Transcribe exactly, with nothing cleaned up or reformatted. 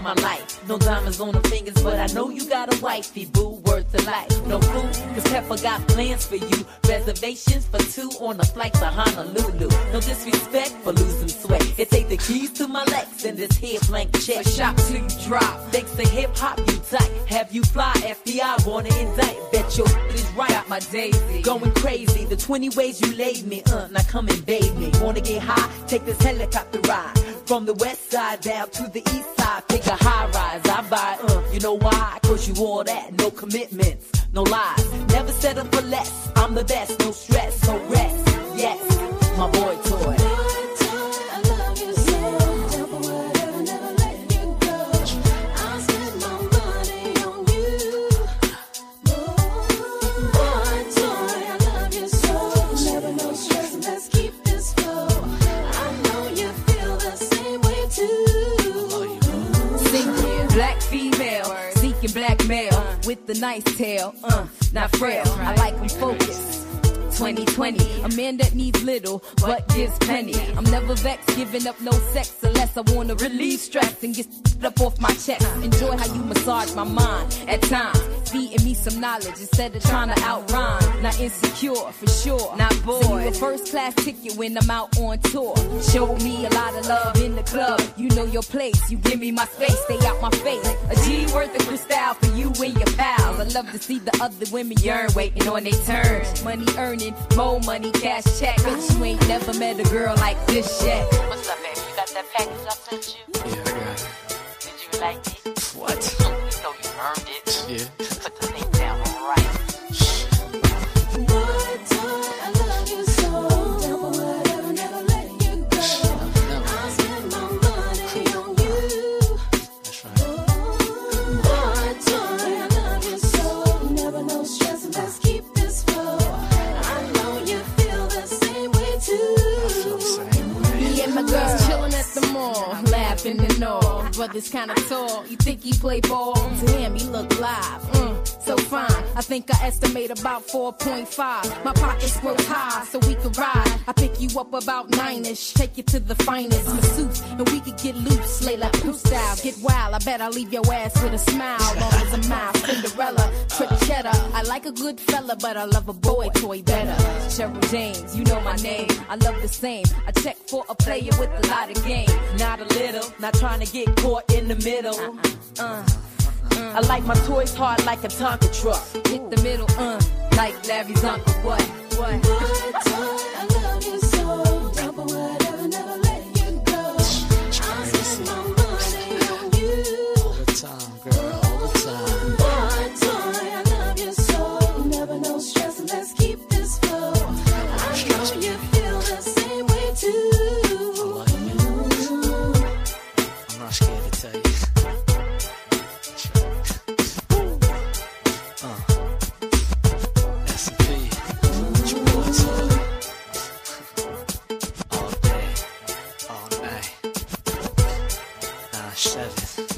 my life. No diamonds on the fingers, but I know you got a wifey, boo, worth the life. No food, cause Pepper got plans for you. Reservations for two on a flight to Honolulu. No disrespect for losing sweat. It take the keys to my Lex and this here blank check. So shop till you drop. Thanks to hip hop, you tight. Have you fly, F B I wanna indict. Bet your is right. Got my daisy going crazy. The twenty ways you laid me, uh, now come and bathe me. Wanna get high? Take this helicopter ride. From the west side down to the east side. Pick a high rise. I buy, uh, you know why? Cause you all that, no commitments, no lies. Never settle for less. I'm the best, no stress, no rest. Yes, my boy toy. Black male uh, with the nice tail, uh, not frail. I like him focused. twenty twenty, a man that needs little but gives plenty. I'm never vexed, giving up no sex unless I wanna relieve stress and get up off my chest. Enjoy how you massage my mind at times, feeding me some knowledge instead of trying to outrhyme. Not insecure for sure, not bored. Send you a first class ticket when I'm out on tour. Show me a lot of love in the club. You know your place, you give me my space, stay out my face. A G worth of crystal for you and your pals. I love to see the other women yearn, waiting on their turn. Money earning, more money, cash check. Bitch, you ain't never met a girl like this yet. What's up, baby? You got that package I sent you? Yeah, I got it. Did you like it? What? You know you earned it. Yeah. Put the thing down right. And all, brother's kinda tall. You think he play ball? To him, he look live. Mm, so fine. I think I estimate about four point five. My pockets grow high, so we can ride. I pick you up about nine-ish, take you to the finest masseuse, and we could get loose, lay like Pooh style. Get wild, I bet I'll leave your ass with a smile. Long as a mile, Cinderella, trick cheddar. I like a good fella, but I love a boy toy better. Cheryl James, you know my name. I love the same. I check for a player with a lot of game, not a little. Not trying to get caught in the middle. Uh, uh, uh. I like my toys hard like a Tonka truck. Hit the middle, uh, like Larry's uncle. What? What? What toy? I love you so. Double whatever, never let you go. I spend my money on you. All the time, girl, all the time. What toy? I love you so. Never no stress, and let's keep this flow. I know you feel the same way too. I'm not scared to tell you. Uh, S and P, what your boy told. All day, all night. Nine seven.